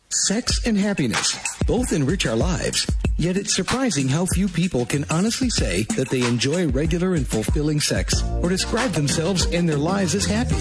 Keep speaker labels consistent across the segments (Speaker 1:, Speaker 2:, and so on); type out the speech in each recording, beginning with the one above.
Speaker 1: Sex and happiness both enrich our lives, yet it's surprising how few people can honestly say that they enjoy regular and fulfilling sex or describe themselves and their lives as happy.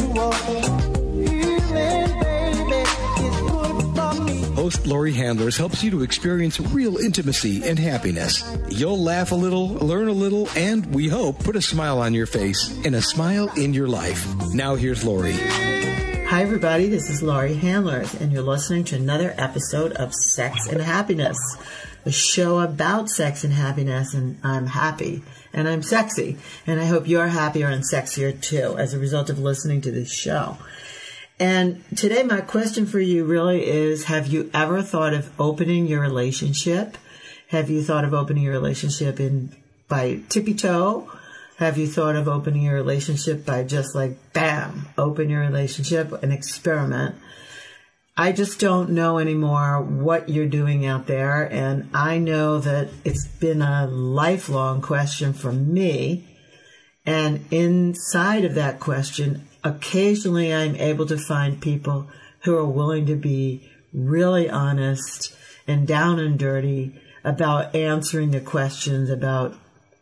Speaker 1: Host Laurie Handlers helps you to experience real intimacy and happiness. You'll laugh a little, learn a little, and, we hope, put a smile on your face and a smile in your life. Now here's Laurie.
Speaker 2: Hi, everybody. This is Laurie Handlers, and you're listening to another episode of Sex and Happiness, a show about sex and happiness, and I'm happy, and I'm sexy, and I hope you're happier and sexier, too, as a result of listening to this show. And today, my question for you really is, have you ever thought of opening your relationship? Have you thought of opening your relationship by tippy-toe? Have you thought of opening your relationship by just like, bam, open your relationship and experiment? I just don't know anymore what you're doing out there. And I know that it's been a lifelong question for me. And inside of that question, occasionally I'm able to find people who are willing to be really honest and down and dirty about answering the questions about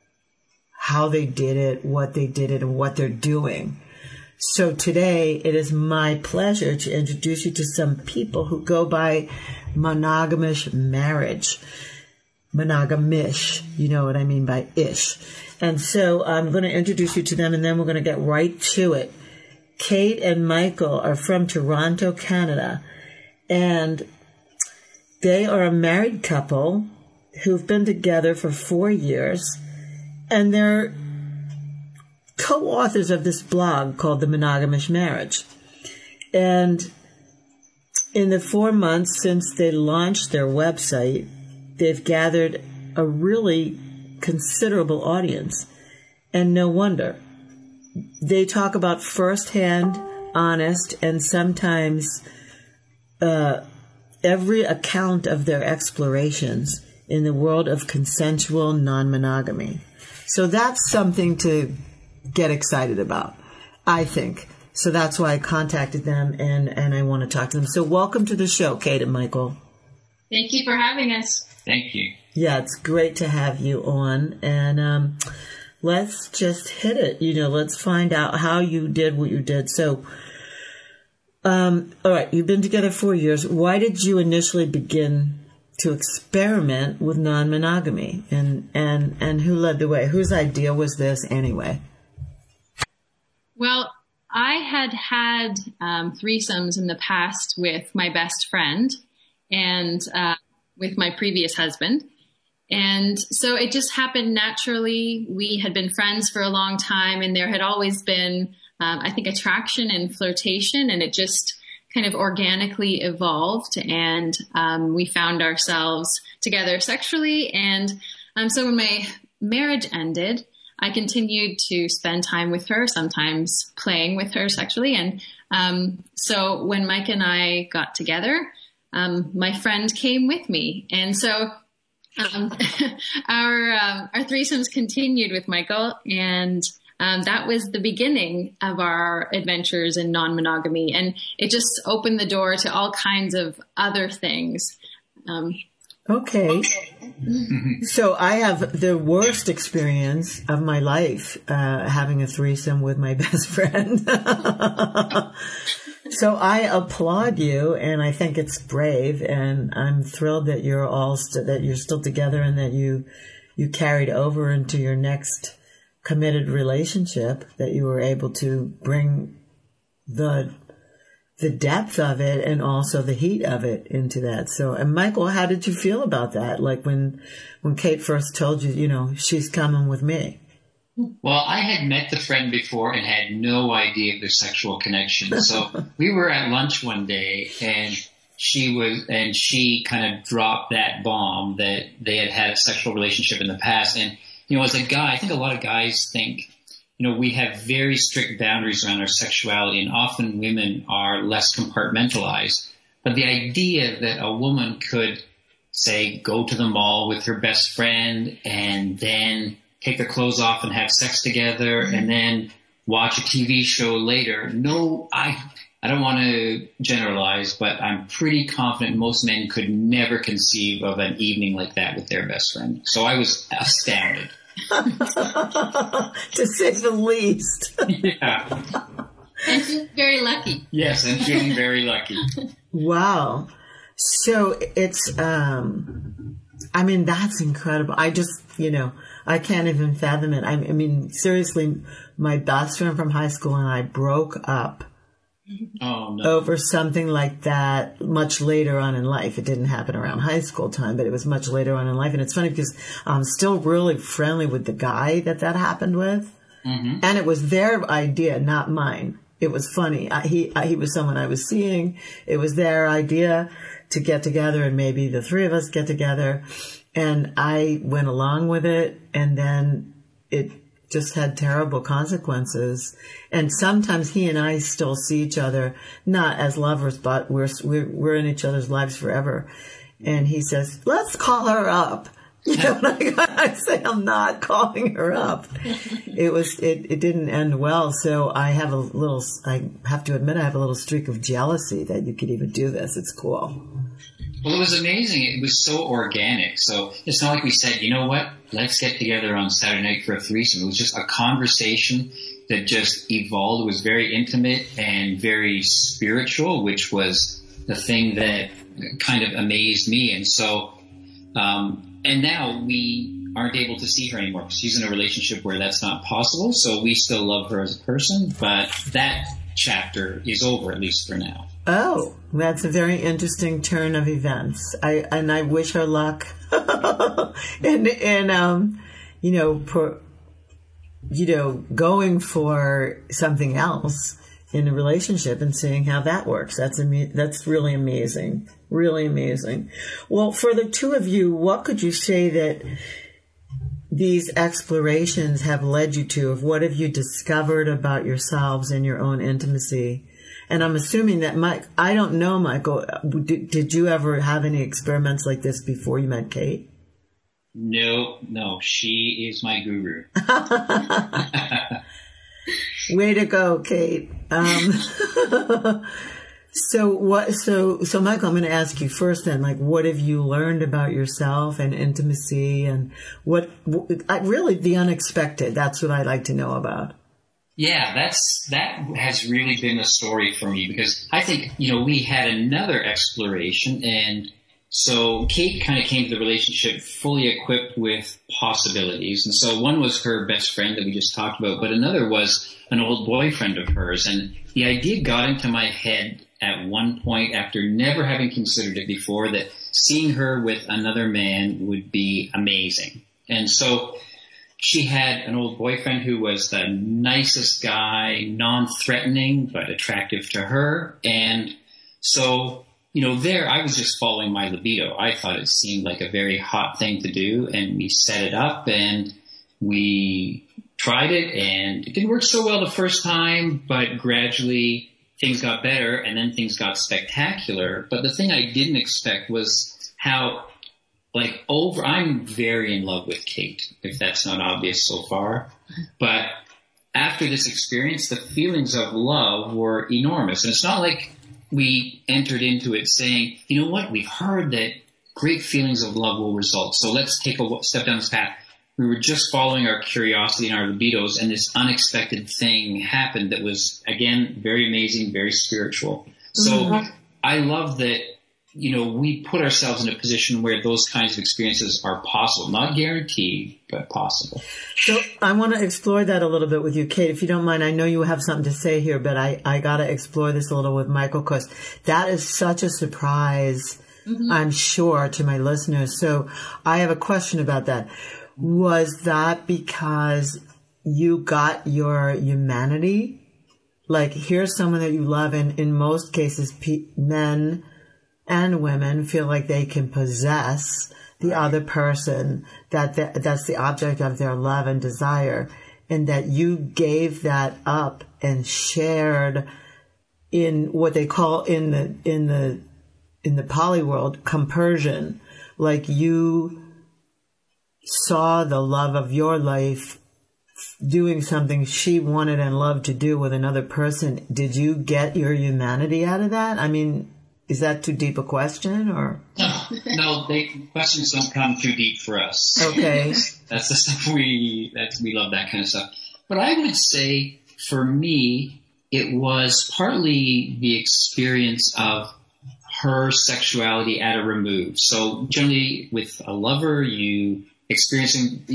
Speaker 2: how they did it, what they did it, and what they're doing. So today, it is my pleasure to introduce you to some people who go by monogamish marriage. Monogamish, you know what I mean by ish. And so I'm going to introduce you to them, and then we're going to get right to it. Kate and Michael are from Toronto, Canada, and they are a married couple who've been together for 4 years. And they're co-authors of this blog called The Monogamish Marriage. And in the 4 months since they launched their website, they've gathered a really considerable audience. And no wonder. They talk about firsthand, honest, and sometimes every account of their explorations in the world of consensual non-monogamy. So that's something to get excited about, I think. So that's why I contacted them, and I want to talk to them. So welcome to the show, Kate and Michael.
Speaker 3: Thank you for having us.
Speaker 4: Thank you.
Speaker 2: Yeah, it's great to have you on. And let's just hit it. Let's find out how you did what you did. So, all right, you've been together 4 years. Why did you initially begin to experiment with non-monogamy, and who led the way? Whose idea was this anyway?
Speaker 3: Well, I had threesomes in the past with my best friend and with my previous husband. And so it just happened naturally. We had been friends for a long time, and there had always been, I think, attraction and flirtation, and it just kind of organically evolved, and we found ourselves together sexually. And so when my marriage ended, I continued to spend time with her, sometimes playing with her sexually. And so when Mike and I got together, my friend came with me. And so our threesomes continued with Michael, and that was the beginning of our adventures in non-monogamy, and it just opened the door to all kinds of other things.
Speaker 2: Okay. So I have the worst experience of my life having a threesome with my best friend. So I applaud you, and I think it's brave, and I'm thrilled that you're that you're still together, and that you carried over into your next committed relationship, that you were able to bring the depth of it and also the heat of it into that. So, and Michael, how did you feel about that? Like when Kate first told you, she's coming with me.
Speaker 4: Well, I had met the friend before and had no idea of their sexual connection. So we were at lunch one day, and she kind of dropped that bomb that they had a sexual relationship in the past. And as a guy, I think a lot of guys think, we have very strict boundaries around our sexuality, and often women are less compartmentalized. But the idea that a woman could, say, go to the mall with her best friend and then take their clothes off and have sex together and then watch a TV show later. No, I don't want to generalize, but I'm pretty confident most men could never conceive of an evening like that with their best friend. So I was astounded.
Speaker 2: To say the least.
Speaker 4: Yeah.
Speaker 3: And she's very lucky.
Speaker 4: Yes, I'm feeling very lucky.
Speaker 2: Wow. So it's, I mean, that's incredible. I just, I can't even fathom it. I mean, seriously, my best friend from high school and I broke up over something like that much later on in life. It didn't happen around high school time, but it was much later on in life. And it's funny because I'm still really friendly with the guy that happened with. Mm-hmm. And it was their idea, not mine. It was funny. He was someone I was seeing. It was their idea to get together, and maybe the three of us get together. And I went along with it, and then it just had terrible consequences. And sometimes he and I still see each other, not as lovers, but we're in each other's lives forever. And he says, "Let's call her up." I say, I'm not calling her up. It didn't end well. So I have to admit, I have a little streak of jealousy that you could even do this. It's cool.
Speaker 4: Well, it was amazing. It was so organic. So it's not like we said, you know what, let's get together on Saturday night for a threesome. It was just a conversation that just evolved. It was very intimate and very spiritual, which was the thing that kind of amazed me. And so, and now we aren't able to see her anymore because she's in a relationship where that's not possible. So we still love her as a person, but that chapter is over, at least for now.
Speaker 2: Oh, that's a very interesting turn of events. I wish her luck. Going for something else in a relationship and seeing how that works. That's really amazing. Really amazing. Well, for the two of you, what could you say that these explorations have led you to? Of what have you discovered about yourselves and your own intimacy? And I'm assuming that I don't know, Michael, did you ever have any experiments like this before you met Kate?
Speaker 4: No, she is my guru.
Speaker 2: Way to go, Kate. So Michael, I'm going to ask you first then, what have you learned about yourself and intimacy, and really the unexpected? That's what I'd like to know about.
Speaker 4: Yeah, that has really been a story for me because I think, we had another exploration, and so Kate kind of came to the relationship fully equipped with possibilities. And so one was her best friend that we just talked about, but another was an old boyfriend of hers. And the idea got into my head at one point after never having considered it before that seeing her with another man would be amazing. And so she had an old boyfriend who was the nicest guy, non-threatening, but attractive to her. And so, there I was just following my libido. I thought it seemed like a very hot thing to do. And we set it up and we tried it, and it didn't work so well the first time, but gradually things got better and then things got spectacular. But the thing I didn't expect was how I'm very in love with Kate, if that's not obvious so far. But after this experience, the feelings of love were enormous. And it's not like we entered into it saying, you know what, we've heard that great feelings of love will result, so let's take a step down this path. We were just following our curiosity and our libidos, and this unexpected thing happened that was, again, very amazing, very spiritual. So I love that, we put ourselves in a position where those kinds of experiences are possible. Not guaranteed, but possible.
Speaker 2: So I want to explore that a little bit with you, Kate, if you don't mind. I know you have something to say here, but I got to explore this a little with Michael because that is such a surprise, I'm sure, to my listeners. So I have a question about that. Was that because you got your humanity? Here's someone that you love, and in most cases, men and women feel like they can possess the other person, that's the object of their love and desire, and that you gave that up and shared in what they call in the poly world compersion. You saw the love of your life doing something she wanted and loved to do with another person, did you get your humanity out of that? I mean, is that too deep a question, or?
Speaker 4: No, questions don't come too deep for us.
Speaker 2: Okay.
Speaker 4: That's the stuff we love, that kind of stuff. But I would say for me, it was partly the experience of her sexuality at a remove. So generally with a lover, you experience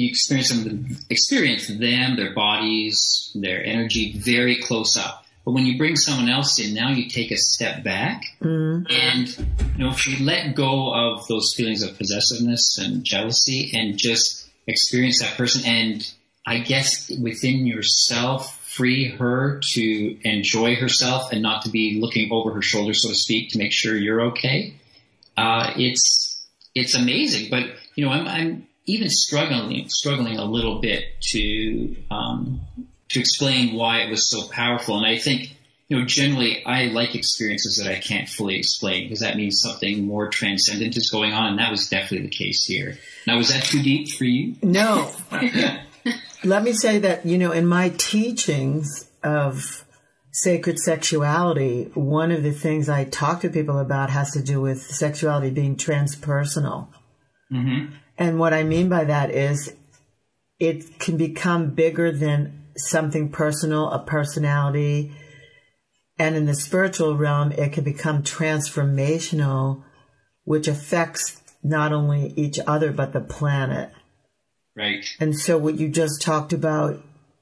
Speaker 4: them, their bodies, their energy very close up. But when you bring someone else in, now you take a step back. Mm-hmm. And, if you let go of those feelings of possessiveness and jealousy and just experience that person, and I guess within yourself, free her to enjoy herself and not to be looking over her shoulder, so to speak, to make sure you're okay. It's amazing. But, I'm even struggling a little bit to explain why it was so powerful. And I think, generally I like experiences that I can't fully explain, because that means something more transcendent is going on. And that was definitely the case here. Now, was that too deep for you?
Speaker 2: No. Let me say that, in my teachings of sacred sexuality, one of the things I talk to people about has to do with sexuality being transpersonal. Mm-hmm. And what I mean by that is it can become bigger than something personal, a personality. And in the spiritual realm, it can become transformational, which affects not only each other, but the planet.
Speaker 4: Right.
Speaker 2: And so what you just talked about,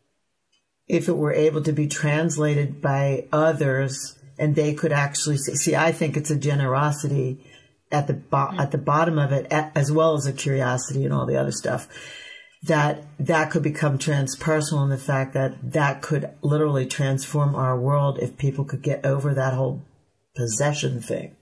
Speaker 2: if it were able to be translated by others and they could actually see, I think it's a generosity at the bottom of it, as well as a curiosity and all the other stuff, that could become transpersonal, in the fact that could literally transform our world if people could get over that whole possession thing.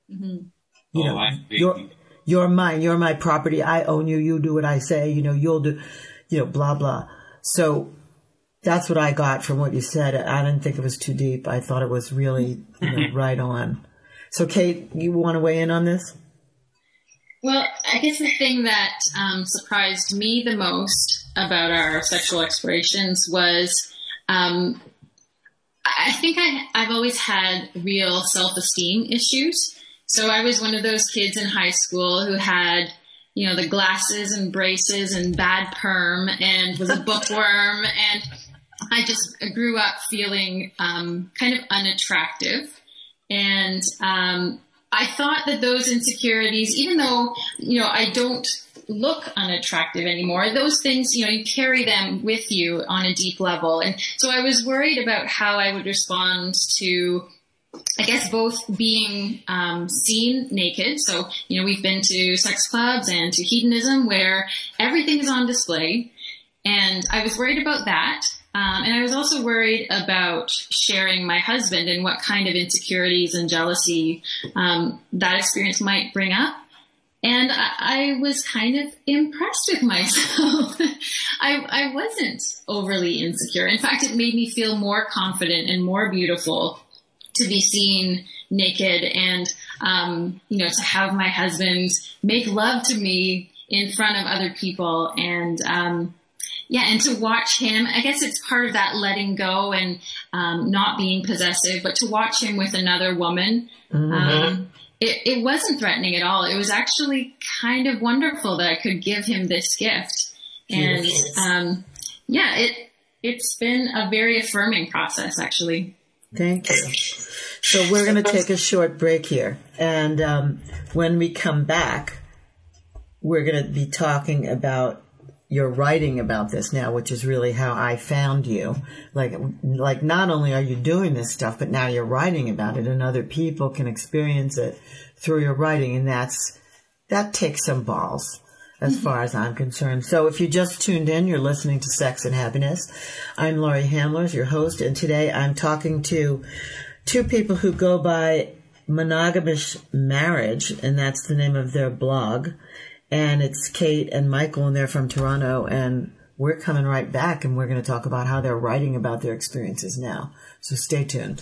Speaker 2: Mm-hmm. You're mine, you're my property, I own you, you do what I say, you'll do, blah, blah. So that's what I got from what you said. I didn't think it was too deep. I thought it was really, right on. So Kate, you want to weigh in on this?
Speaker 3: Well, I guess the thing that surprised me the most about our sexual explorations was I think I've always had real self-esteem issues. So I was one of those kids in high school who had, the glasses and braces and bad perm and was a bookworm. And I just grew up feeling kind of unattractive. And I thought that those insecurities, even though, I don't look unattractive anymore, those things, you carry them with you on a deep level. And so I was worried about how I would respond to, I guess, both being seen naked. So, we've been to sex clubs and to hedonism where everything is on display. And I was worried about that. And I was also worried about sharing my husband and what kind of insecurities and jealousy that experience might bring up. And I was kind of impressed with myself. I wasn't overly insecure. In fact, it made me feel more confident and more beautiful to be seen naked and, to have my husband make love to me in front of other people. And, and to watch him, I guess it's part of that letting go and not being possessive, but to watch him with another woman, it wasn't threatening at all. It was actually kind of wonderful that I could give him this gift. And it's been a very affirming process, actually.
Speaker 2: Thank you. So we're going to take a short break here. And when we come back, we're going to be talking about your writing about this now, which is really how I found you. Like not only are you doing this stuff, but now you're writing about it and other people can experience it through your writing. And that takes some balls as far as I'm concerned. So if you just tuned in, you're listening to Sex and Happiness. I'm Laurie Handlers, your host. And today I'm talking to two people who go by Monogamous Marriage, and that's the name of their blog. And it's Kate and Michael, and they're from Toronto, and we're coming right back, and we're going to talk about how they're writing about their experiences now. So stay tuned.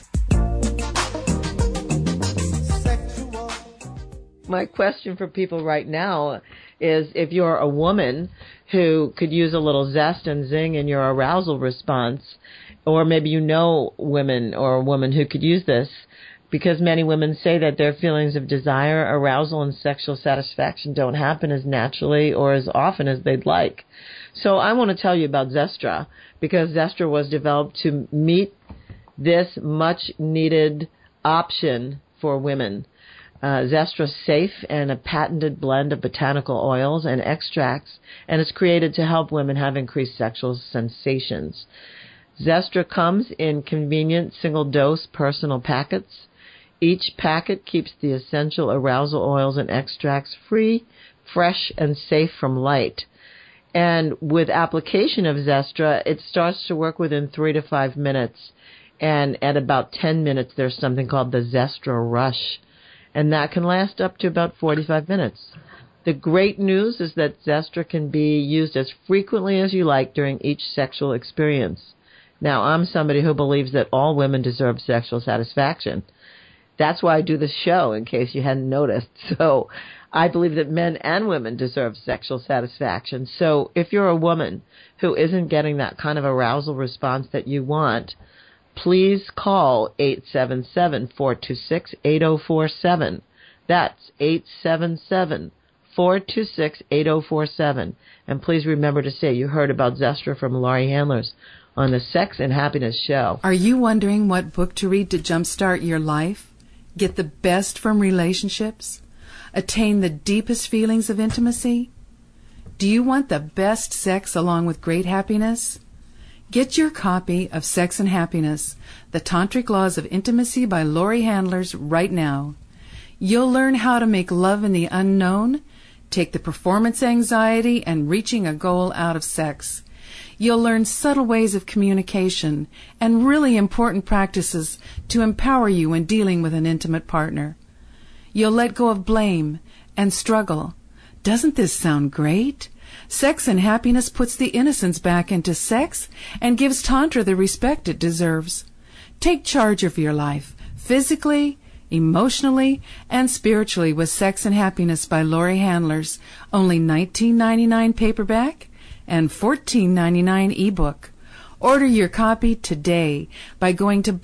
Speaker 2: My question for people right now is, if you're a woman who could use a little zest and zing in your arousal response, or maybe you know women or a woman who could use this, because many women say that their feelings of desire, arousal, and sexual satisfaction don't happen as naturally or as often as they'd like. So I want to tell you about Zestra, because Zestra was developed to meet this much-needed option for women. Zestra's safe and a patented blend of botanical oils and extracts, and it's created to help women have increased sexual sensations. Zestra comes in convenient single-dose personal packets. Each packet keeps the essential arousal oils and extracts free, fresh, and safe from light. And with application of Zestra, it starts to work within 3 to 5 minutes. And at about 10 minutes, there's something called the Zestra Rush. And that can last up to about 45 minutes. The great news is that Zestra can be used as frequently as you like during each sexual experience. Now, I'm somebody who believes that all women deserve sexual satisfaction. That's why I do this show, in case you hadn't noticed. So I believe that men and women deserve sexual satisfaction. So if you're a woman who isn't getting that kind of arousal response that you want, please call 877-426-8047. That's 877-426-8047. And please remember to say you heard about Zestra from Laurie Handlers on the Sex and Happiness Show.
Speaker 5: Are you wondering what book to read to jumpstart your life? Get the best from relationships? Attain the deepest feelings of intimacy? Do you want the best sex along with great happiness? Get your copy of Sex and Happiness, The Tantric Laws of Intimacy by Laurie Handlers right now. You'll learn how to make love in the unknown, take the performance anxiety and reaching a goal out of sex. You'll learn subtle ways of communication and really important practices to empower you in dealing with an intimate partner. You'll let go of blame and struggle. Doesn't this sound great? Sex and Happiness puts the innocence back into sex and gives Tantra the respect it deserves. Take charge of your life, physically, emotionally, and spiritually with Sex and Happiness by Laurie Handlers, only $19.99 paperback and $14.99 ebook. Order your copy today by going to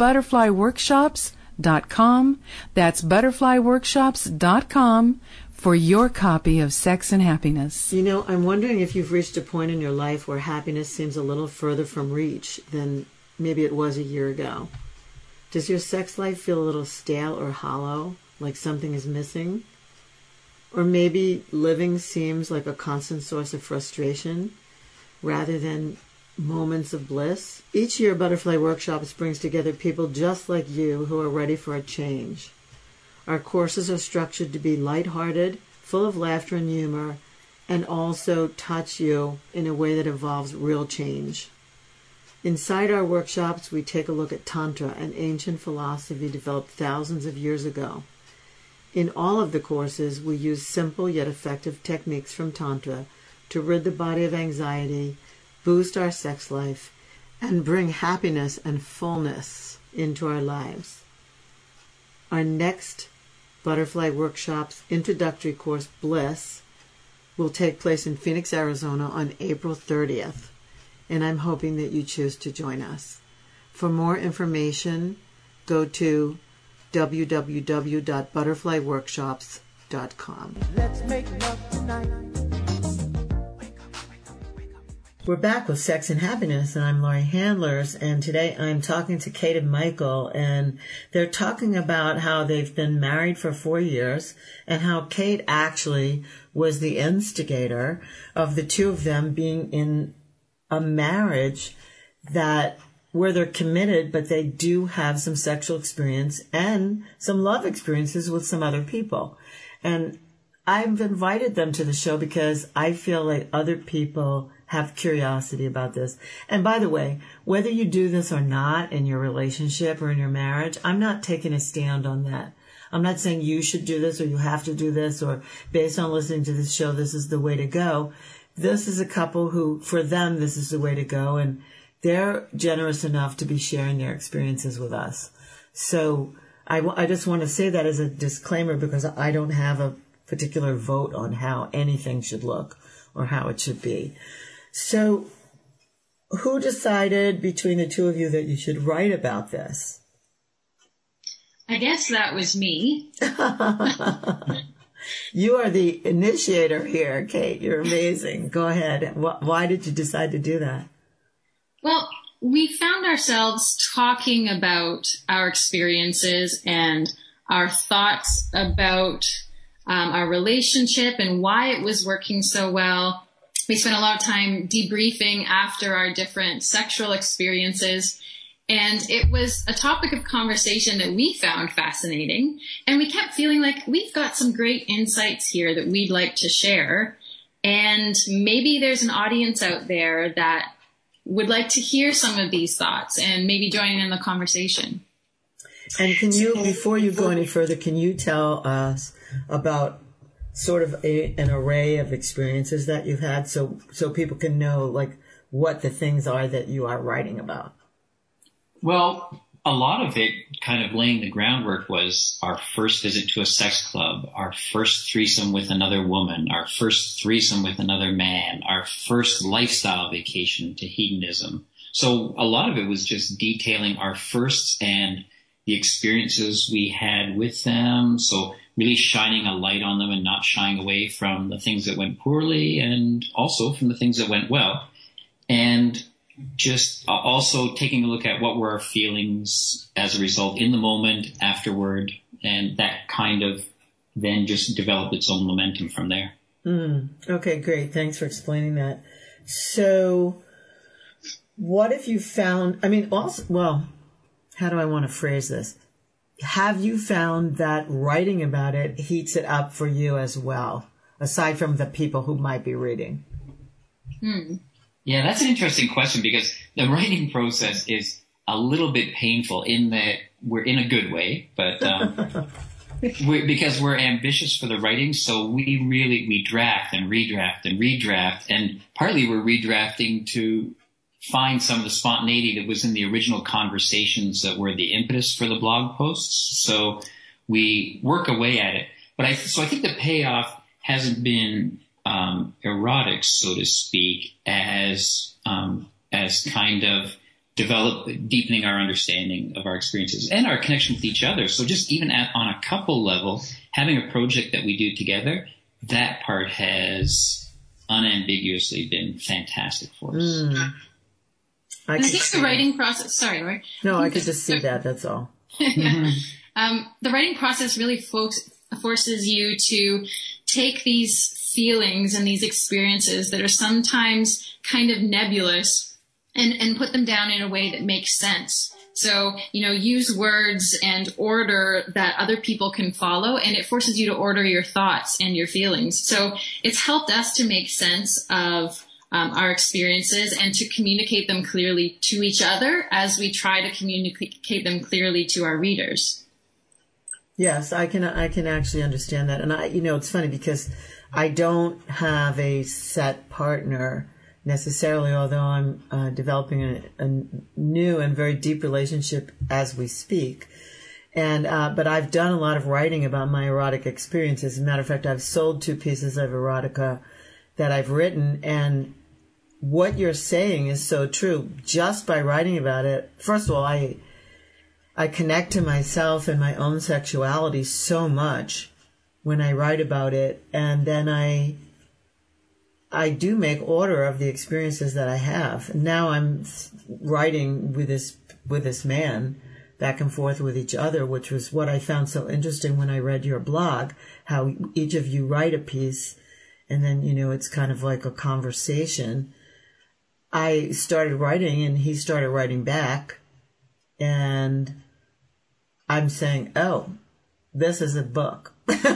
Speaker 5: butterflyworkshops.com. That's butterflyworkshops.com for your copy of Sex and Happiness.
Speaker 2: You know, I'm wondering if you've reached a point in your life where happiness seems a little further from reach than maybe it was a year ago. Does your sex life feel a little stale or hollow, like something is missing? Or maybe living seems like a constant source of frustration rather than moments of bliss? Each year, Butterfly Workshops brings together people just like you who are ready for a change. Our courses are structured to be lighthearted, full of laughter and humor, and also touch you in a way that involves real change. Inside our workshops, we take a look at Tantra, an ancient philosophy developed thousands of years ago. In all of the courses, we use simple yet effective techniques from Tantra to rid the body of anxiety, boost our sex life, and bring happiness and fullness into our lives. Our next Butterfly Workshops introductory course, Bliss, will take place in Phoenix, Arizona on April 30th, and I'm hoping that you choose to join us. For more information, go to www.butterflyworkshops.com.
Speaker 6: Let's make love tonight.
Speaker 2: We're back with Sex and Happiness, and I'm Laurie Handlers, and today I'm talking to Kate and Michael, and they're talking about how they've been married for 4 years, and how Kate actually was the instigator of the two of them being in a marriage where they're committed, but they do have some sexual experience and some love experiences with some other people. And I've invited them to the show because I feel like other people have curiosity about this. And by the way, whether you do this or not in your relationship or in your marriage, I'm not taking a stand on that. I'm not saying you should do this or you have to do this, or based on listening to this show, this is the way to go. This is a couple who, for them, this is the way to go, and they're generous enough to be sharing their experiences with us. So I just want to say that as a disclaimer, because I don't have a particular vote on how anything should look or how it should be. So who decided between the two of you that you should write about this?
Speaker 3: I guess that was me.
Speaker 2: You are the initiator here, Kate. You're amazing. Go ahead. Why did you decide to do that?
Speaker 3: Well, we found ourselves talking about our experiences and our thoughts about our relationship and why it was working so well. We spent a lot of time debriefing after our different sexual experiences. And it was a topic of conversation that we found fascinating. And we kept feeling like we've got some great insights here that we'd like to share. And maybe there's an audience out there that would like to hear some of these thoughts and maybe join in the conversation.
Speaker 2: And can you, before you go any further, can you tell us about sort of an array of experiences that you've had so people can know like what the things are that you are writing about?
Speaker 4: Well, a lot of it kind of laying the groundwork was our first visit to a sex club, our first threesome with another woman, our first threesome with another man, our first lifestyle vacation to hedonism. So a lot of it was just detailing our firsts and the experiences we had with them. So really shining a light on them and not shying away from the things that went poorly and also from the things that went well. And just also taking a look at what were our feelings as a result in the moment, afterward, and that kind of then just developed its own momentum from there.
Speaker 2: Okay, great. Thanks for explaining that. So what if you found, how do I want to phrase this? Have you found that writing about it heats it up for you as well, aside from the people who might be reading?
Speaker 4: Yeah, that's an interesting question because the writing process is a little bit painful in that we're in a good way, but because we're ambitious for the writing, so we draft and redraft and redraft, and partly we're redrafting to find some of the spontaneity that was in the original conversations that were the impetus for the blog posts. So we work away at it, but I think the payoff hasn't been erotic, so to speak, as kind of deepening our understanding of our experiences and our connection with each other. So just even on a couple level, having a project that we do together, that part has unambiguously been fantastic for us.
Speaker 3: I think the writing process, sorry, Lori.
Speaker 2: No, I could just see that, that's all.
Speaker 3: The writing process really forces you to take these feelings and these experiences that are sometimes kind of nebulous and put them down in a way that makes sense. So, use words and order that other people can follow, and it forces you to order your thoughts and your feelings. So it's helped us to make sense of our experiences and to communicate them clearly to each other as we try to communicate them clearly to our readers.
Speaker 2: Yes, I can actually understand that. And it's funny because I don't have a set partner necessarily, although I'm developing a new and very deep relationship as we speak. And but I've done a lot of writing about my erotic experiences. As a matter of fact, I've sold 2 pieces of erotica that I've written, and what you're saying is so true. Just by writing about it, first of all, I connect to myself and my own sexuality so much when I write about it, and then I do make order of the experiences that I have. Now I'm writing with this man back and forth with each other, which was what I found so interesting when I read your blog, how each of you write a piece and then, it's kind of like a conversation. I started writing and he started writing back, and I'm saying, oh, this is a book.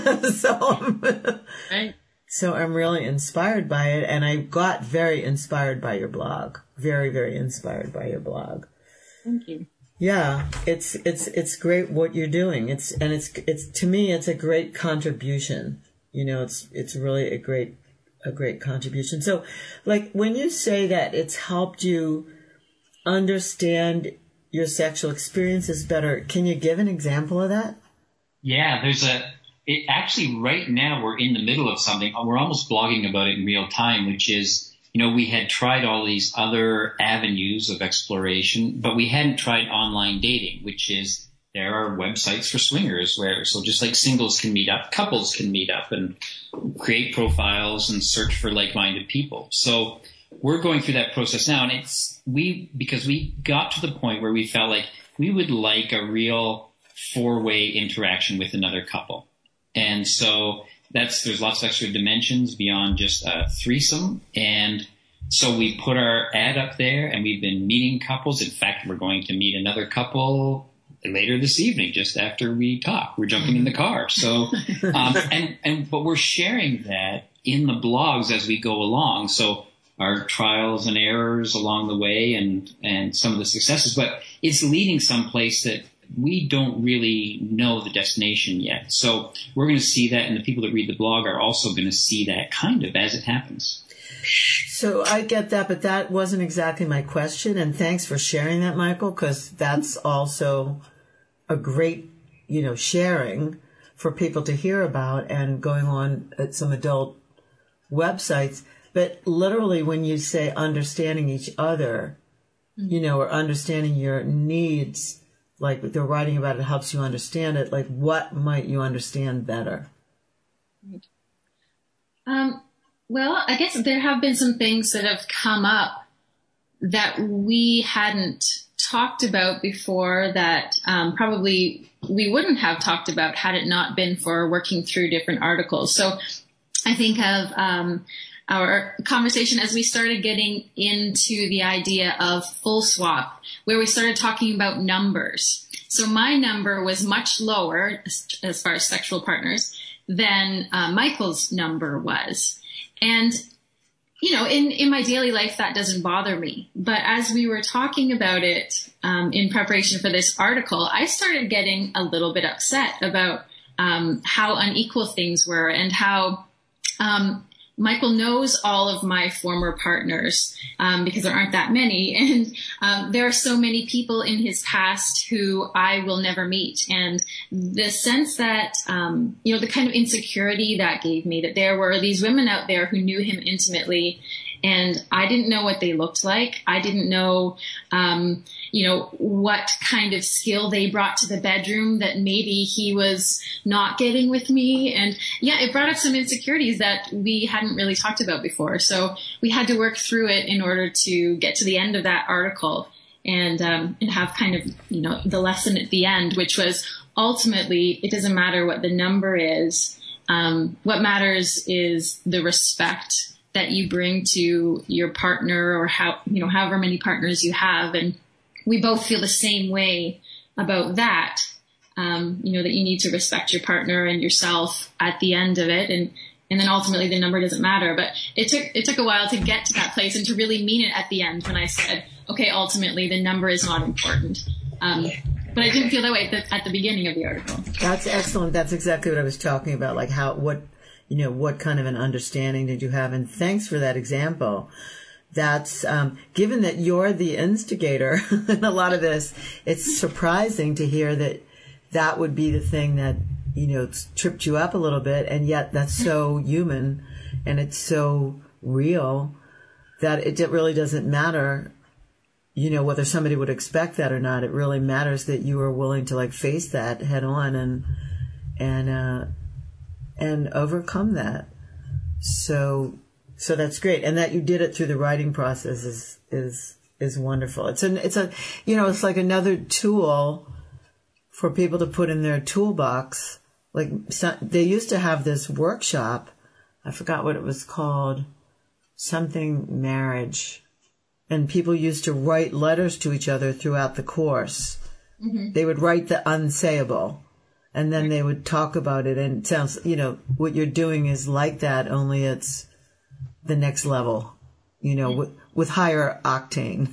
Speaker 2: So I'm really inspired by it, and I got very inspired by your blog. Very, very inspired by your blog.
Speaker 3: Thank you.
Speaker 2: Yeah, it's great what you're doing. It's to me it's a great contribution. It's really a great contribution. So, like when you say that it's helped you understand your sexual experiences better, can you give an example of that?
Speaker 4: Yeah, there's it actually right now we're in the middle of something. We're almost blogging about it in real time, which is, we had tried all these other avenues of exploration, but we hadn't tried online dating, which is there are websites for swingers so just like singles can meet up, couples can meet up and create profiles and search for like-minded people. So we're going through that process now, and because we got to the point where we felt like we would like a real 4-way interaction with another couple. And so there's lots of extra dimensions beyond just a threesome. And so we put our ad up there, and we've been meeting couples. In fact, we're going to meet another couple later this evening, just after we talk. We're jumping in the car. So, but we're sharing that in the blogs as we go along. So our trials and errors along the way and some of the successes, but it's leading someplace that we don't really know the destination yet. So we're going to see that, and the people that read the blog are also going to see that kind of as it happens.
Speaker 2: So I get that, but that wasn't exactly my question. And thanks for sharing that, Michael, because that's also a great, sharing for people to hear about and going on at some adult websites. But literally when you say understanding each other, or understanding your needs, like they're writing about it helps you understand it. Like what might you understand better?
Speaker 3: Well, I guess there have been some things that have come up that we hadn't talked about before that probably we wouldn't have talked about had it not been for working through different articles. So I think of our conversation as we started getting into the idea of full swap, where we started talking about numbers. So my number was much lower as far as sexual partners than Michael's number was. And, in my daily life, that doesn't bother me. But as we were talking about it in preparation for this article, I started getting a little bit upset about how unequal things were and how Michael knows all of my former partners because there aren't that many. And there are so many people in his past who I will never meet. And the sense that, the kind of insecurity that gave me, that there were these women out there who knew him intimately, and I didn't know what they looked like. I didn't know, what kind of skill they brought to the bedroom that maybe he was not getting with me. And it brought up some insecurities that we hadn't really talked about before. So we had to work through it in order to get to the end of that article and have kind of, the lesson at the end, which was ultimately it doesn't matter what the number is. What matters is the respect that you bring to your partner, or however many partners you have. And we both feel the same way about that, that you need to respect your partner and yourself at the end of it. And then ultimately the number doesn't matter. But it took a while to get to that place and to really mean it at the end when I said, okay, ultimately the number is not important. But I didn't feel that way at the beginning of the article.
Speaker 2: That's excellent. That's exactly what I was talking about. Like what kind of an understanding did you have? And thanks for that example. That's, given that you're the instigator in a lot of this, it's surprising to hear that would be the thing that, tripped you up a little bit. And yet that's so human and it's so real that it really doesn't matter, whether somebody would expect that or not. It really matters that you are willing to face that head on and overcome that. So that's great. And that you did it through the writing process is wonderful. It's like another tool for people to put in their toolbox. They used to have this workshop. I forgot what it was called. Something marriage. And people used to write letters to each other throughout the course. Mm-hmm. They would write the unsayable. And then they would talk about it. And it sounds, what you're doing is like that, only it's the next level, with higher octane.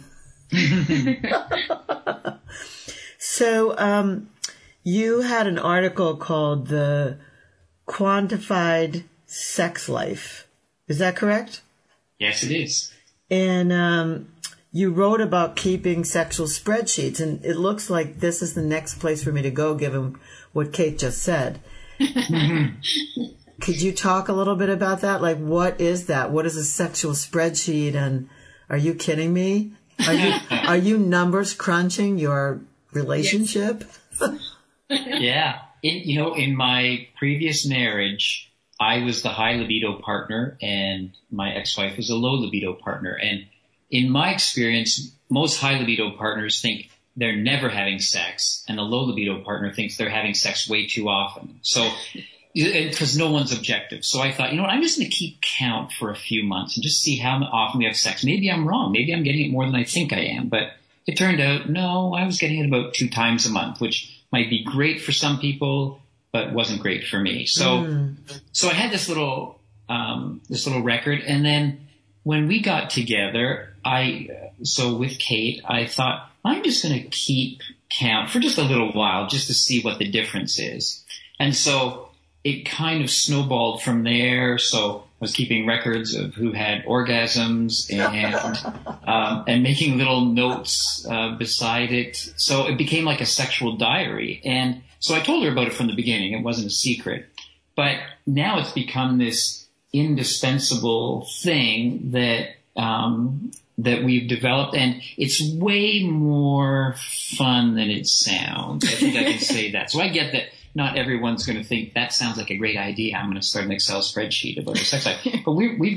Speaker 2: So, you had an article called The Quantified Sex Life. Is that correct?
Speaker 4: Yes, it is.
Speaker 2: And you wrote about keeping sexual spreadsheets, and it looks like this is the next place for me to go, given what Kate just said. Could you talk a little bit about that? Like, what is that? What is a sexual spreadsheet? And are you kidding me? Are you numbers crunching your relationship?
Speaker 4: Yeah. In my previous marriage, I was the high libido partner and my ex-wife was a low libido partner. And in my experience, most high libido partners think they're never having sex, and the low libido partner thinks they're having sex way too often. So, because no one's objective. So I thought, I'm just going to keep count for a few months and just see how often we have sex. Maybe I'm wrong. Maybe I'm getting it more than I think I am. But it turned out, no, I was getting it about 2 times a month, which might be great for some people, but wasn't great for me. So I had this little record. And then when we got together, with Kate, I thought, I'm just going to keep count for just a little while just to see what the difference is. And so it kind of snowballed from there. So I was keeping records of who had orgasms and making little notes beside it. So it became like a sexual diary. And so I told her about it from the beginning. It wasn't a secret. But now it's become this indispensable thing that we've developed, and it's way more fun than it sounds. I think I can say that. So I get that not everyone's going to think that sounds like a great idea. I'm going to start an Excel spreadsheet about our sex life. But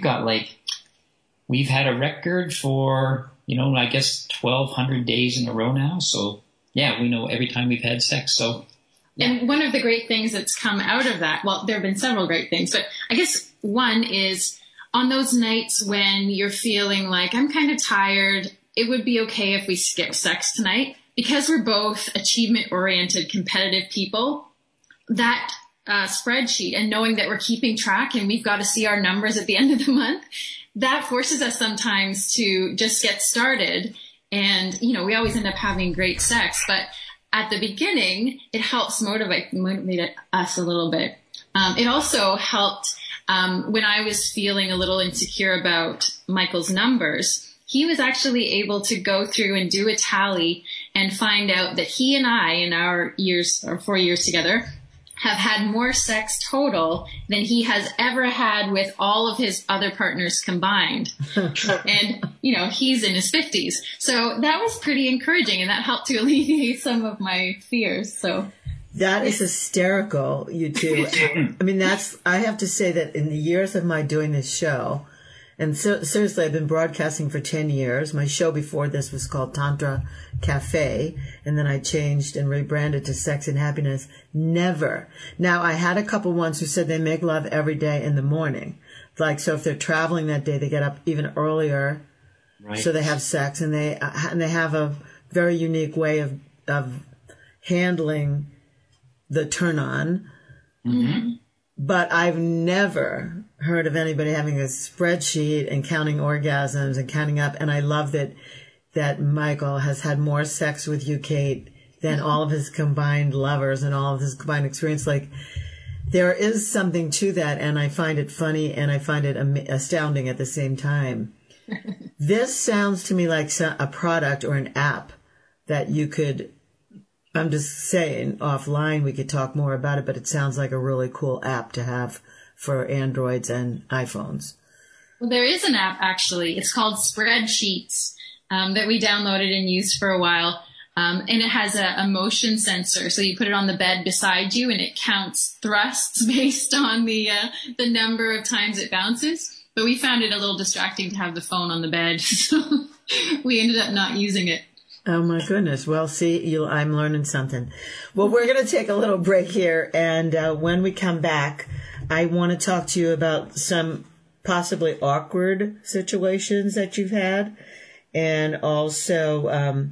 Speaker 4: we've had a record for, I guess 1,200 days in a row now. So yeah, we know every time we've had sex. So. Yeah.
Speaker 3: And one of the great things that's come out of that, well, there have been several great things, but I guess one is on those nights when you're feeling like I'm kind of tired, it would be okay if we skip sex tonight. Because we're both achievement-oriented, competitive people, that spreadsheet and knowing that we're keeping track and we've got to see our numbers at the end of the month, that forces us sometimes to just get started. And, we always end up having great sex, but at the beginning, it helps motivate us a little bit. It also helped when I was feeling a little insecure about Michael's numbers. He was actually able to go through and do a tally and find out that he and I, in our 4 years together, have had more sex total than he has ever had with all of his other partners combined. And, he's in his 50s. So that was pretty encouraging, and that helped to alleviate some of my fears. So
Speaker 2: that is hysterical, you two. I mean, I have to say that in the years of my doing this show, and seriously, I've been broadcasting for 10 years. My show before this was called Tantra Cafe, and then I changed and rebranded to Sex and Happiness. Never. Now, I had a couple ones who said they make love every day in the morning. Like, so if they're traveling that day, they get up even earlier. Right. So they have sex, and they have a very unique way of handling the turn on. Mm-hmm. But I've never heard of anybody having a spreadsheet and counting orgasms and counting up. And I love that Michael has had more sex with you, Kate, than all of his combined lovers and all of his combined experience. Like, there is something to that, and I find it funny and I find it astounding at the same time. This sounds to me like a product or an app that you could, I'm just saying, offline we could talk more about it, but it sounds like a really cool app to have for Androids and iPhones.
Speaker 3: Well, there is an app, actually. It's called Spreadsheets that we downloaded and used for a while. And it has a motion sensor. So you put it on the bed beside you, and it counts thrusts based on the number of times it bounces. But we found it a little distracting to have the phone on the bed, so we ended up not using it.
Speaker 2: Oh, my goodness. Well, see, I'm learning something. Well, we're going to take a little break here, and when we come back, I want to talk to you about some possibly awkward situations that you've had, and also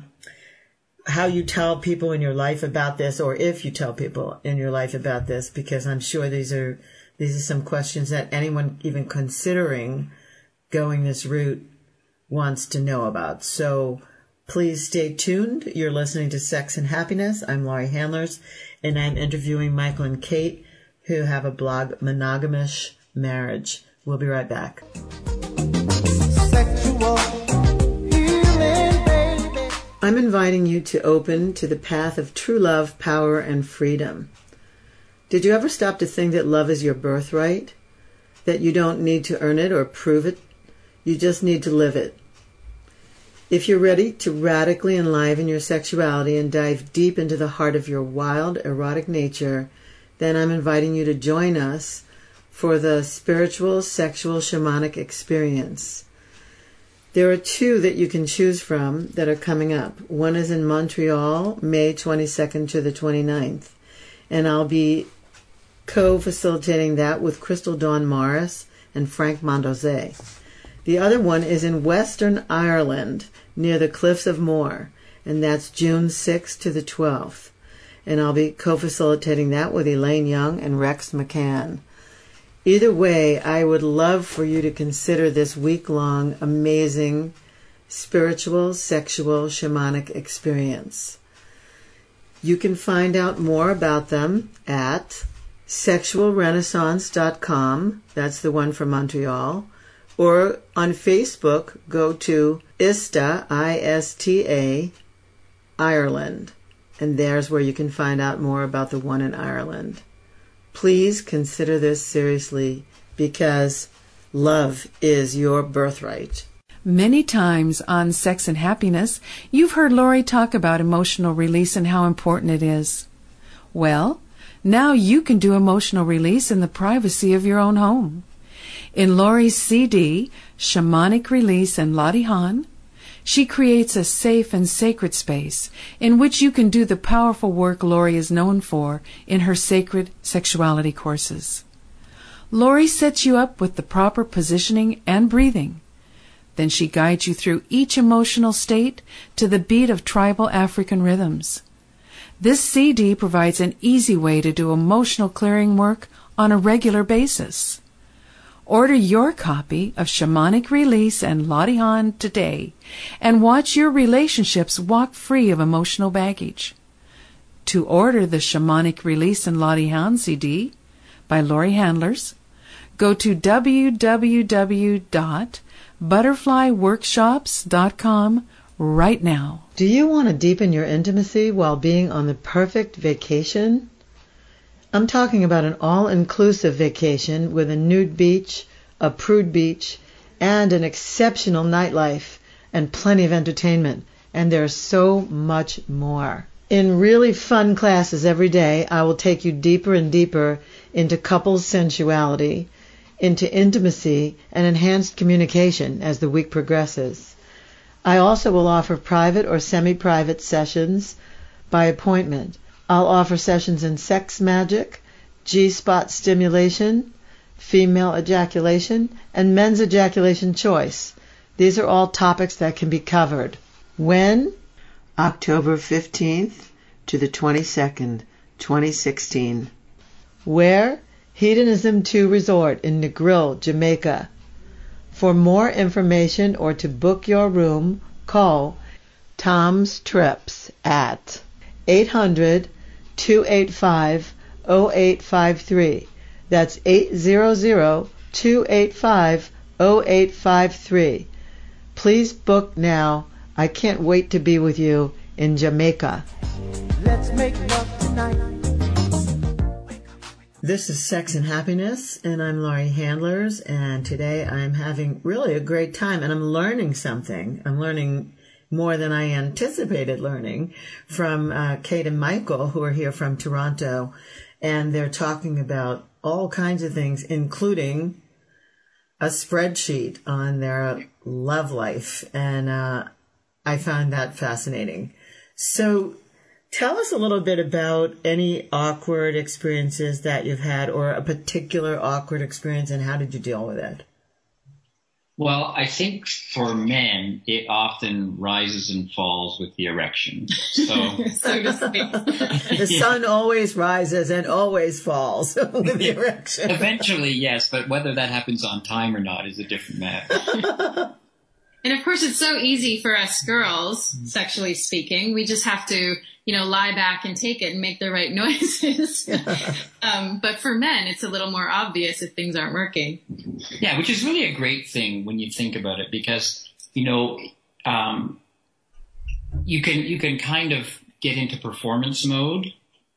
Speaker 2: how you tell people in your life about this, or if you tell people in your life about this, because I'm sure these are some questions that anyone even considering going this route wants to know about. So please stay tuned. You're listening to Sex and Happiness. I'm Laurie Handlers, and I'm interviewing Michael and Kate, who have a blog, Monogamish Marriage. We'll be right back.
Speaker 6: Sexual healing, baby.
Speaker 2: I'm inviting you to open to the path of true love, power, and freedom. Did you ever stop to think that love is your birthright? That you don't need to earn it or prove it? You just need to live it. If you're ready to radically enliven your sexuality and dive deep into the heart of your wild, erotic nature, then I'm inviting you to join us for the Spiritual Sexual Shamanic Experience. There are 2 that you can choose from that are coming up. One is in Montreal, May 22nd to the 29th, and I'll be co-facilitating that with Crystal Dawn Morris and Frank Mondose. The other one is in Western Ireland, near the Cliffs of Moher, and that's June 6th to the 12th. And I'll be co-facilitating that with Elaine Young and Rex McCann. Either way, I would love for you to consider this week-long, amazing, spiritual, sexual, shamanic experience. You can find out more about them at sexualrenaissance.com, that's the one from Montreal, or on Facebook, go to ISTA, I-S-T-A, Ireland, and there's where you can find out more about the one in Ireland. Please consider this seriously, because love is your birthright.
Speaker 5: Many times on Sex and Happiness, you've heard Lori talk about emotional release and how important it is. Well, now you can do emotional release in the privacy of your own home. In Lori's CD, Shamanic Release and Lottie Hahn, she creates a safe and sacred space in which you can do the powerful work Lori is known for in her sacred sexuality courses. Lori sets you up with the proper positioning and breathing. Then she guides you through each emotional state to the beat of tribal African rhythms. This CD provides an easy way to do emotional clearing work on a regular basis. Order your copy of Shamanic Release and Lottie Hahn today and watch your relationships walk free of emotional baggage. To order the Shamanic Release and Lottie Hahn CD by Lori Handlers, go to www.butterflyworkshops.com right now.
Speaker 2: Do you want to deepen your intimacy while being on the perfect vacation? I'm talking about an all-inclusive vacation with a nude beach, a prude beach, and an exceptional nightlife and plenty of entertainment. And there's so much more. In really fun classes every day, I will take you deeper and deeper into couples sensuality, into intimacy, and enhanced communication as the week progresses. I also will offer private or semi-private sessions by appointment. I'll offer sessions in sex magic, G-spot stimulation, female ejaculation, and men's ejaculation choice. These are all topics that can be covered. When? October 15th to the 22nd, 2016. Where? Hedonism 2 Resort in Negril, Jamaica. For more information or to book your room, call Tom's Trips at 800-285-0853. That's 800-285-0853. Please book now. I can't wait to be with you in Jamaica.
Speaker 6: Let's make love tonight.
Speaker 2: This is Sex and Happiness, and I'm Lori Handlers, and today I'm having really a great time, and I'm learning something. I'm learning more than I anticipated learning from Kate and Michael, who are here from Toronto, and they're talking about all kinds of things, including a spreadsheet on their love life, and I found that fascinating. So tell us a little bit about any awkward experiences that you've had, or a particular awkward experience, and how did you deal with it?
Speaker 4: Well, I think for men, it often rises and falls with the erection. So,
Speaker 3: So to speak.
Speaker 2: The sun always rises and always falls with the erection.
Speaker 4: Eventually, yes, but whether that happens on time or not is a different matter.
Speaker 3: And of course, it's so easy for us girls, sexually speaking. We just have to, lie back and take it and make the right noises. But for men, it's a little more obvious if things aren't working.
Speaker 4: Yeah, which is really a great thing when you think about it, because, you can kind of get into performance mode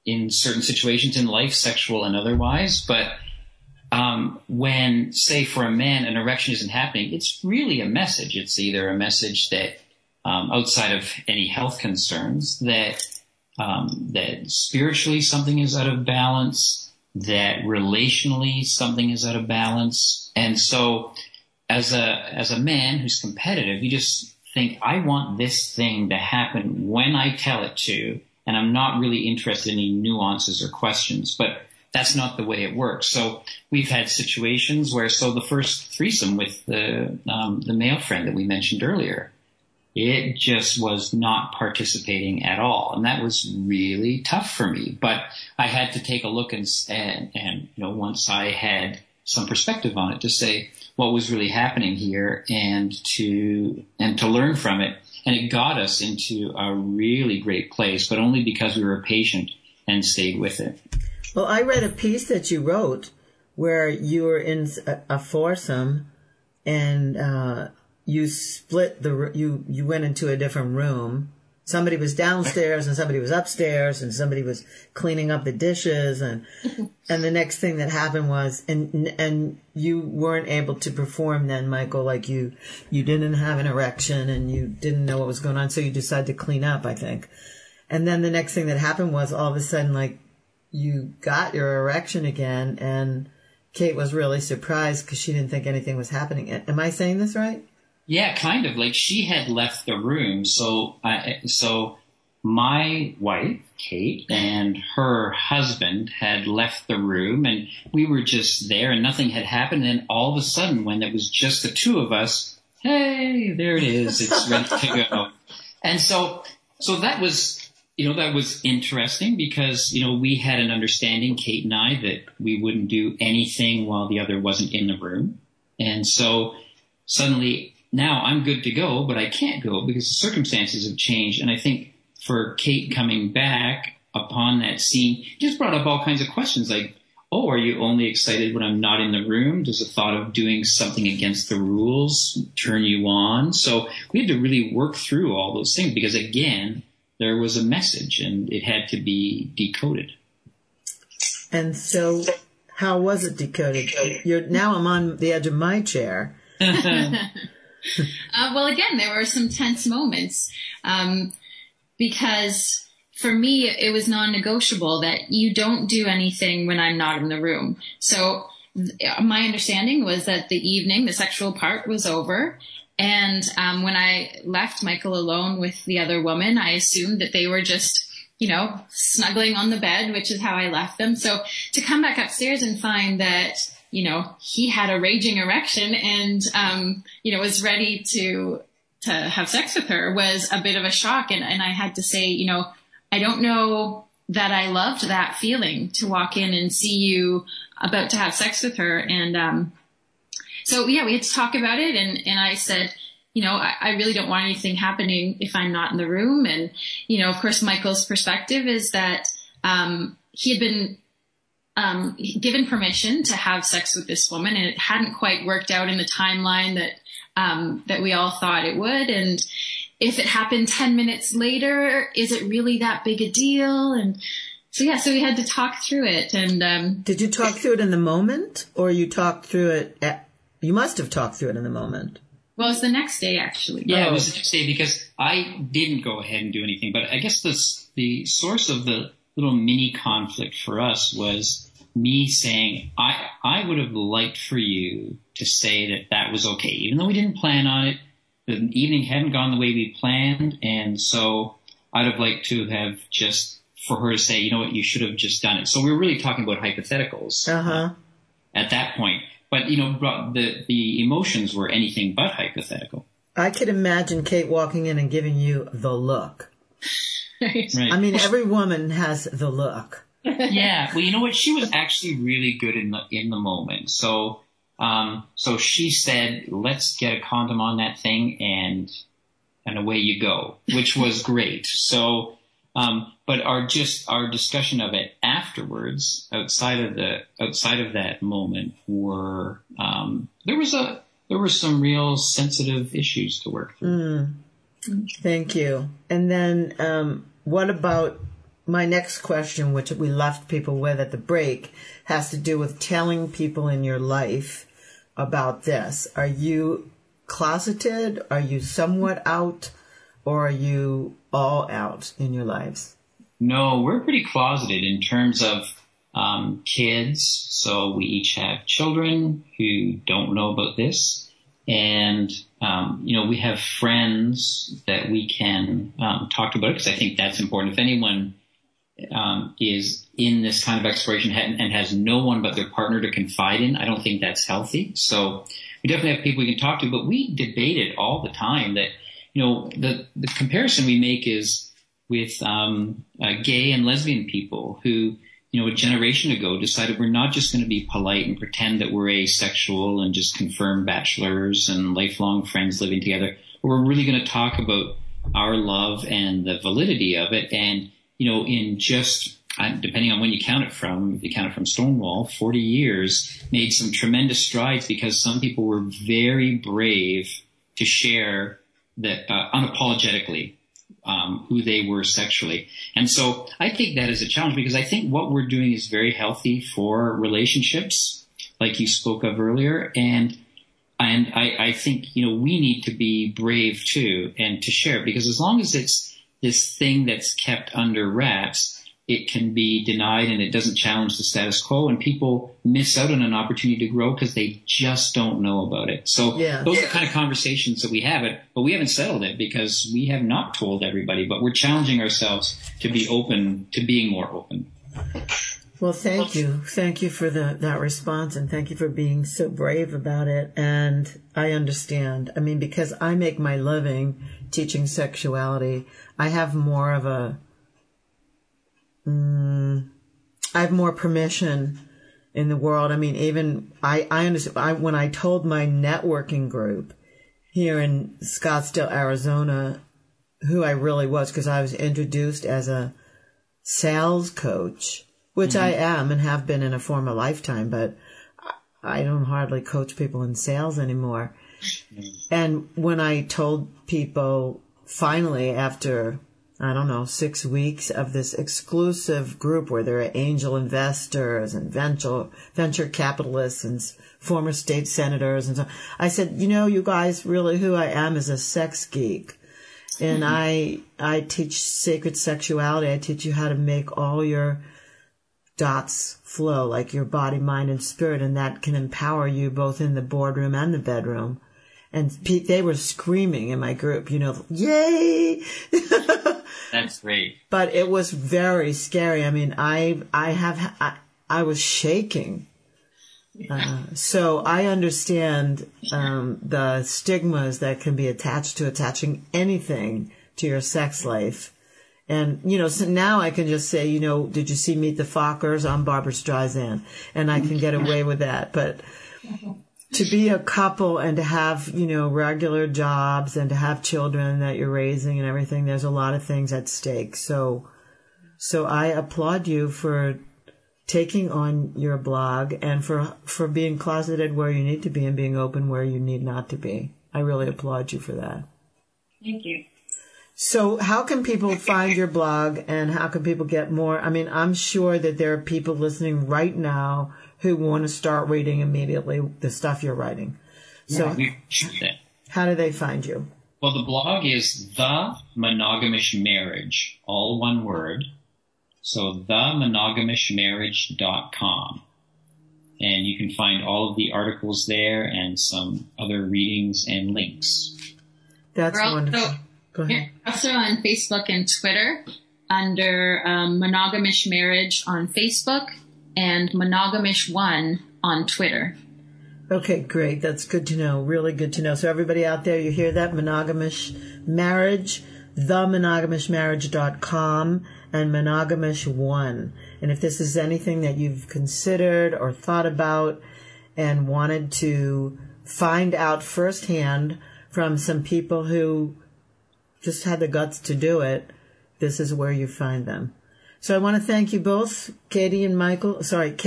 Speaker 4: in certain situations in life, sexual and otherwise. But when, say, for a man, an erection isn't happening, it's really a message. It's either a message that, outside of any health concerns, that spiritually something is out of balance, that relationally something is out of balance. And so as a man who's competitive, you just think, I want this thing to happen when I tell it to, and I'm not really interested in any nuances or questions, but that's not the way it works. So we've had situations where, so the first threesome with the male friend that we mentioned earlier, it just was not participating at all. And that was really tough for me. But I had to take a look and once I had some perspective on it, to say what was really happening here and to learn from it. And it got us into a really great place, but only because we were patient and stayed with it.
Speaker 2: Well, I read a piece that you wrote where you were in a foursome and you split you went into a different room. Somebody was downstairs and somebody was upstairs and somebody was cleaning up the dishes and the next thing that happened was and you weren't able to perform then, Michael, like you didn't have an erection and you didn't know what was going on, so you decided to clean up, I think. And then the next thing that happened was all of a sudden, like, you got your erection again, and Kate was really surprised because she didn't think anything was happening. Am I saying this right?
Speaker 4: Yeah, kind of. Like, she had left the room. So my wife, Kate, and her husband had left the room, and we were just there, and nothing had happened. And all of a sudden, when it was just the two of us, hey, there it is. It's ready to go. And so that was... that was interesting because, we had an understanding, Kate and I, that we wouldn't do anything while the other wasn't in the room. And so suddenly now I'm good to go, but I can't go because the circumstances have changed. And I think for Kate coming back upon that scene, just brought up all kinds of questions like, oh, are you only excited when I'm not in the room? Does the thought of doing something against the rules turn you on? So we had to really work through all those things because, again, there was a message and it had to be decoded.
Speaker 2: And so how was it decoded? Now I'm on the edge of my chair.
Speaker 3: Well, again, there were some tense moments because for me, it was non-negotiable that you don't do anything when I'm not in the room. So my understanding was that the evening, the sexual part was over. And when I left Michael alone with the other woman, I assumed that they were just, snuggling on the bed, which is how I left them. So to come back upstairs and find that, he had a raging erection and, was ready to have sex with her was a bit of a shock. And I had to say, I don't know that I loved that feeling to walk in and see you about to have sex with her. And, so, yeah, we had to talk about it, and I said, I really don't want anything happening if I'm not in the room. And, of course, Michael's perspective is that he had been given permission to have sex with this woman, and it hadn't quite worked out in the timeline that we all thought it would. And if it happened 10 minutes later, is it really that big a deal? And so we had to talk through it. And
Speaker 2: did you talk through it in the moment, or you talked through it you must have talked through it in the moment.
Speaker 3: Well, it's the next day, actually.
Speaker 4: Yeah, it was the next day because I didn't go ahead and do anything. But I guess the source of the little mini conflict for us was me saying, I would have liked for you to say that was okay. Even though we didn't plan on it, the evening hadn't gone the way we planned. And so I'd have liked to have just, for her to say, you know what, you should have just done it. So we were really talking about hypotheticals at that point. But, the emotions were anything but hypothetical.
Speaker 2: I could imagine Kate walking in and giving you the look.
Speaker 3: Right.
Speaker 2: I mean, every woman has the look.
Speaker 4: Yeah. Well, you know what? She was actually really good in the moment. So she said, let's get a condom on that thing and away you go, which was great. So, but our discussion of it afterwards, outside of that moment, were there were some real sensitive issues to work through.
Speaker 2: Thank you. And then, what about my next question, which we left people with at the break, has to do with telling people in your life about this. Are you closeted? Are you somewhat out? Or are you all out in your lives?
Speaker 4: No, we're pretty closeted in terms of kids. So we each have children who don't know about this. And, we have friends that we can talk about it, because I think that's important. If anyone is in this kind of exploration and has no one but their partner to confide in, I don't think that's healthy. So we definitely have people we can talk to, but we debate it all the time that, the comparison we make is with gay and lesbian people who, a generation ago decided we're not just going to be polite and pretend that we're asexual and just confirmed bachelors and lifelong friends living together. We're really going to talk about our love and the validity of it. And, in just, depending on when you count it from, if you count it from Stonewall, 40 years, made some tremendous strides because some people were very brave to share that unapologetically who they were sexually. And so I take that as a challenge, because I think what we're doing is very healthy for relationships, like you spoke of earlier. And I think, we need to be brave too, and to share it, because as long as it's this thing that's kept under wraps, it can be denied and it doesn't challenge the status quo, and people miss out on an opportunity to grow because they just don't know about it. So those are the kind of conversations that we have it, but we haven't settled it because we have not told everybody, but we're challenging ourselves to be open, to being more open.
Speaker 2: Well, thank you. Thank you for that response, and thank you for being so brave about it. And I understand. I mean, because I make my living teaching sexuality, I have more of a I have more permission in the world. I mean, even I understand. When I told my networking group here in Scottsdale, Arizona, who I really was, because I was introduced as a sales coach, which I am and have been in a former lifetime, but I don't hardly coach people in sales anymore. And when I told people finally, after 6 weeks of this exclusive group where there are angel investors and venture capitalists and former state senators and so, I said, you guys, really who I am is a sex geek. And I teach sacred sexuality. I teach you how to make all your dots flow, like your body, mind, and spirit, and that can empower you both in the boardroom and the bedroom. And they were screaming in my group, yay!
Speaker 4: That's great.
Speaker 2: But it was very scary. I mean, I was shaking. So I understand the stigmas that can be attached to attaching anything to your sex life. And, so now I can just say, did you see Meet the Fockers? I'm Barbara Streisand. And I can get away with that. But to be a couple and to have, regular jobs and to have children that you're raising and everything, there's a lot of things at stake. So I applaud you for taking on your blog and for being closeted where you need to be and being open where you need not to be. I really applaud you for that.
Speaker 3: Thank you.
Speaker 2: So how can people find your blog, and how can people get more? I mean, I'm sure that there are people listening right now who want to start reading immediately the stuff you're writing. So how do they find you?
Speaker 4: Well, the blog is The Monogamish Marriage, all one word. So themonogamishmarriage.com. And you can find all of the articles there and some other readings and links.
Speaker 2: That's wonderful. Go ahead.
Speaker 3: We're also on Facebook and Twitter under Monogamish Marriage on Facebook and Monogamish One on Twitter.
Speaker 2: Okay, great. That's good to know. Really good to know. So everybody out there, you hear that? Monogamish Marriage, themonogamishmarriage.com, and Monogamish One. And if this is anything that you've considered or thought about and wanted to find out firsthand from some people who just had the guts to do it, this is where you find them. So I want to thank you both, Kate and Michael,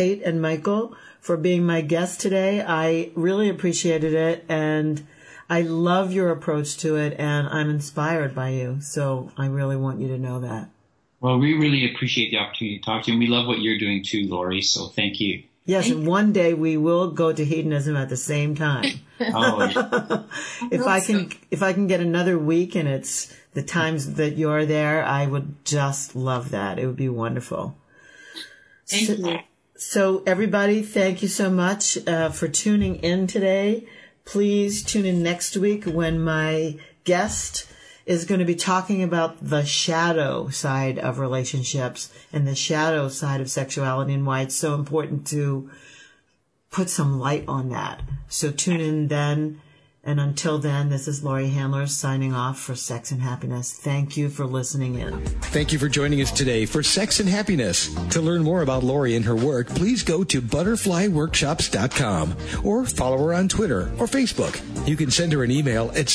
Speaker 2: for being my guest today. I really appreciated it, and I love your approach to it, and I'm inspired by you. So I really want you to know that.
Speaker 4: Well, we really appreciate the opportunity to talk to you, and we love what you're doing too, Lori, so thank you.
Speaker 2: Yes, and one day we will go to hedonism at the same time.
Speaker 4: Oh, yeah.
Speaker 2: If I can get another week and it's the times that you're there, I would just love that. It would be wonderful.
Speaker 3: Thank you.
Speaker 2: So everybody, thank you so much for tuning in today. Please tune in next week when my guest is going to be talking about the shadow side of relationships and the shadow side of sexuality and why it's so important to put some light on that. So tune in then. And until then, this is Lori Handler signing off for Sex and Happiness. Thank you for listening in.
Speaker 1: Thank you for joining us today for Sex and Happiness. To learn more about Lori and her work, please go to butterflyworkshops.com or follow her on Twitter or Facebook. You can send her an email at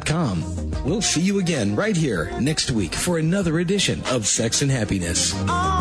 Speaker 1: sexandhappiness@gmail.com. We'll see you again right here next week for another edition of Sex and Happiness.